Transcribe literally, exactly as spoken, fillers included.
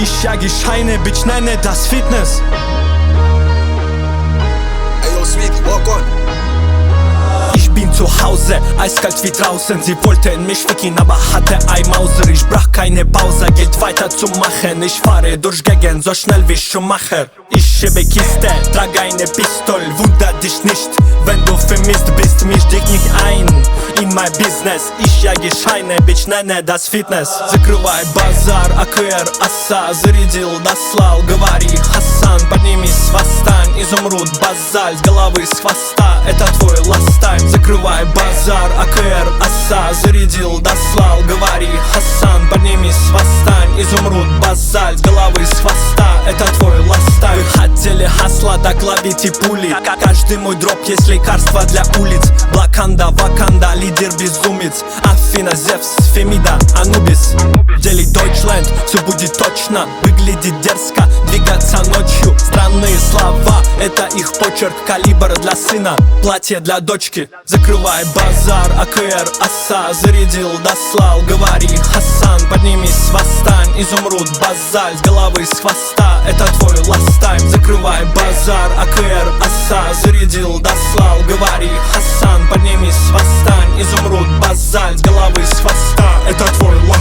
Ich jage Scheine, Bitch, nenne das Fitness. Ey, yo, Sweetie, walk on. Ich bin zu Hause, eiskalt wie draußen. Sie wollte in mich ficken, aber hatte ein Mauser. Ich brach keine Pause, Geld weiter zu machen. Ich fahre durch Gegend so schnell wie Schumacher. Ich schiebe Kiste, trage eine Pistol. Wunder dich nicht, wenn du vermisst bist. Misch dich nicht ein in mein Business. Ich jage Scheine, Bitch, nenne das Fitness. Закрывай базар, АКР, оса. Зарядил, дослал, говори, Хасан. Поднимись, восстань, изумруд, базальт. С головы, с хвоста, это твой last time. Закрывай базар, АКР, оса. Зарядил, дослал, говори, Хасан. Поднимись, восстань, изумруд, базальт. С головы, с хвоста, это твой last time. Вы хотели хасла, так ловите пули. Каждый мой дроп есть лекарство для улиц. Блаканда, Ваканда, лидер безумец. Афина, Зевс, Фемида, Анубис. В деле Deutschland, все будет точно. Выглядит дерзко, двигаться ночью. Странные слова, это их почерк. Калибр для сына, платье для дочки. Закрывай базар, АКР, оса. Зарядил, дослал, говори, Хасан. Поднимись, восстань, изумруд, базальт. С головы, с хвоста, это твой last time. Закрывай базар, АКР, оса. Зарядил, дослал, говори, Хасан. Поднимись, восстань, изумруд, базальт. С головы, с хвоста, это твой last time.